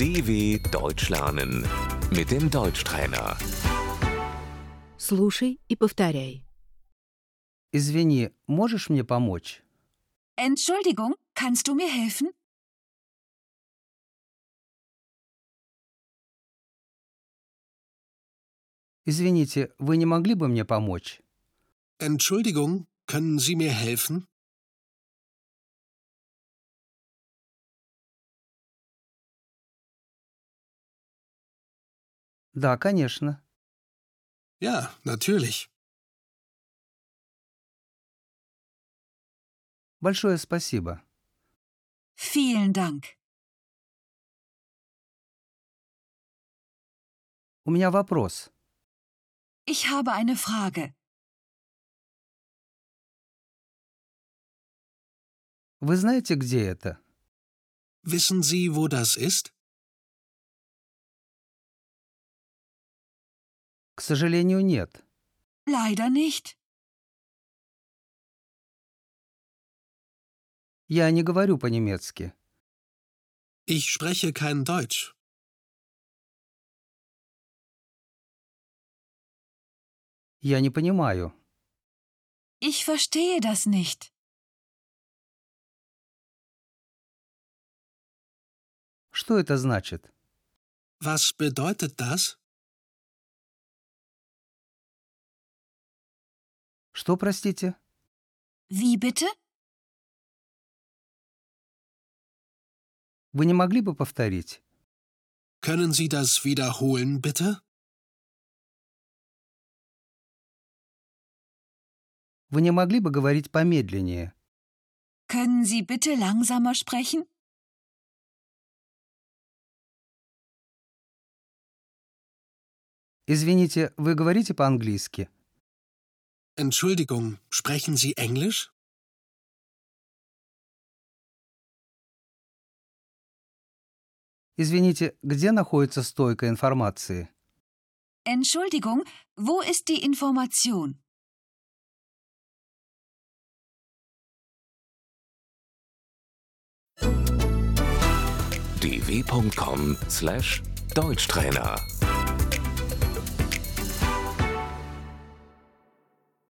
DW Deutsch lernen mit dem Deutschtrainer. Слушай и повторяй. Извини, можешь мне помочь? Entschuldigung, kannst du mir helfen? Извините, вы не могли бы мне помочь? Entschuldigung, können Sie mir helfen? Да, конечно. Ja, natürlich. Большое спасибо. Vielen Dank. У меня вопрос. Ich habe eine Frage. Вы знаете, где это? Wissen Sie, wo das ist? К сожалению, нет. Leider nicht. Я не говорю по-немецки. Ich spreche kein Deutsch. Я не понимаю. Ich verstehe das nicht. Что это значит? Was bedeutet das? Что, простите? Wie bitte? Вы не могли бы повторить? Können Sie das wiederholen, bitte? Вы не могли бы говорить помедленнее? Können Sie bitte langsamer sprechen? Извините, вы говорите по-английски? Entschuldigung, sprechen Sie Englisch? Извините, где находится стойка информации? Entschuldigung, wo ist die Information? dw.com/Deutschtrainer